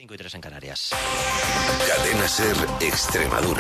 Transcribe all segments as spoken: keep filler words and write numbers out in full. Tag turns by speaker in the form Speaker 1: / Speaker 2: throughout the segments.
Speaker 1: cinco y tres en Canarias.
Speaker 2: Cadena SER Extremadura.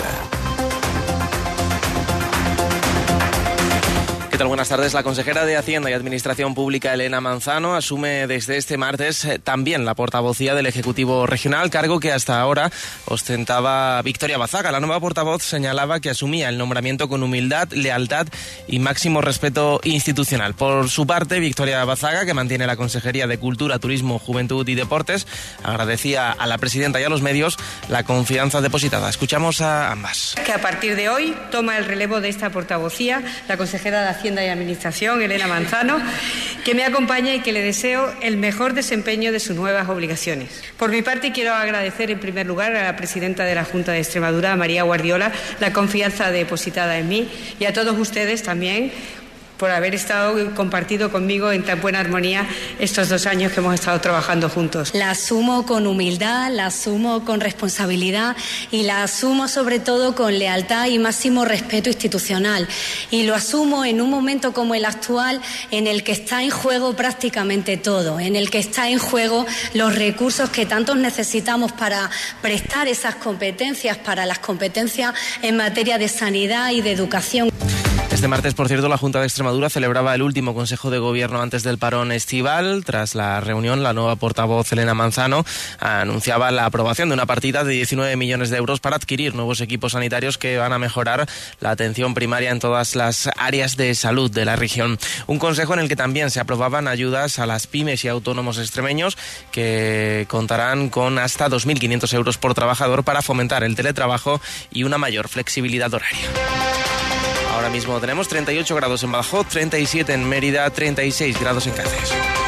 Speaker 3: ¿Qué tal? Buenas tardes. La consejera de Hacienda y Administración Pública, Elena Manzano, asume desde este martes eh, también la portavocía del Ejecutivo Regional, cargo que hasta ahora ostentaba Victoria Bazaga. La nueva portavoz señalaba que asumía el nombramiento con humildad, lealtad y máximo respeto institucional. Por su parte, Victoria Bazaga, que mantiene la Consejería de Cultura, Turismo, Juventud y Deportes, agradecía a la presidenta y a los medios la confianza depositada. Escuchamos a ambas.
Speaker 4: Que a partir de hoy toma el relevo de esta portavocía la consejera de Hacienda y Administración, Elena Manzano, que me acompaña y que le deseo el mejor desempeño de sus nuevas obligaciones. Por mi parte, quiero agradecer en primer lugar a la presidenta de la Junta de Extremadura, María Guardiola, la confianza depositada en mí, y a todos ustedes también por haber estado y compartido conmigo en tan buena armonía estos dos años que hemos estado trabajando juntos.
Speaker 5: La asumo con humildad, la asumo con responsabilidad y la asumo sobre todo con lealtad y máximo respeto institucional. Y lo asumo en un momento como el actual, en el que está en juego prácticamente todo, en el que está en juego los recursos que tantos necesitamos para prestar esas competencias, para las competencias en materia de sanidad y de educación.
Speaker 3: Este martes, por cierto, la Junta de Extremadura celebraba el último Consejo de Gobierno antes del parón estival. Tras la reunión, la nueva portavoz Elena Manzano anunciaba la aprobación de una partida de diecinueve millones de euros para adquirir nuevos equipos sanitarios que van a mejorar la atención primaria en todas las áreas de salud de la región. Un consejo en el que también se aprobaban ayudas a las pymes y autónomos extremeños que contarán con hasta dos mil quinientos euros por trabajador para fomentar el teletrabajo y una mayor flexibilidad horaria. Ahora mismo tenemos treinta y ocho grados en Badajoz, treinta y siete en Mérida, treinta y seis grados en Cáceres.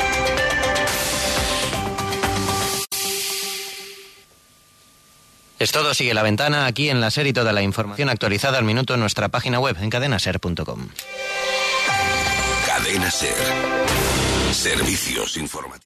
Speaker 1: Es todo, sigue La Ventana aquí en la SER y toda la información actualizada al minuto en nuestra página web en cadena ser punto com.
Speaker 2: Cadena SER. Servicios informativos.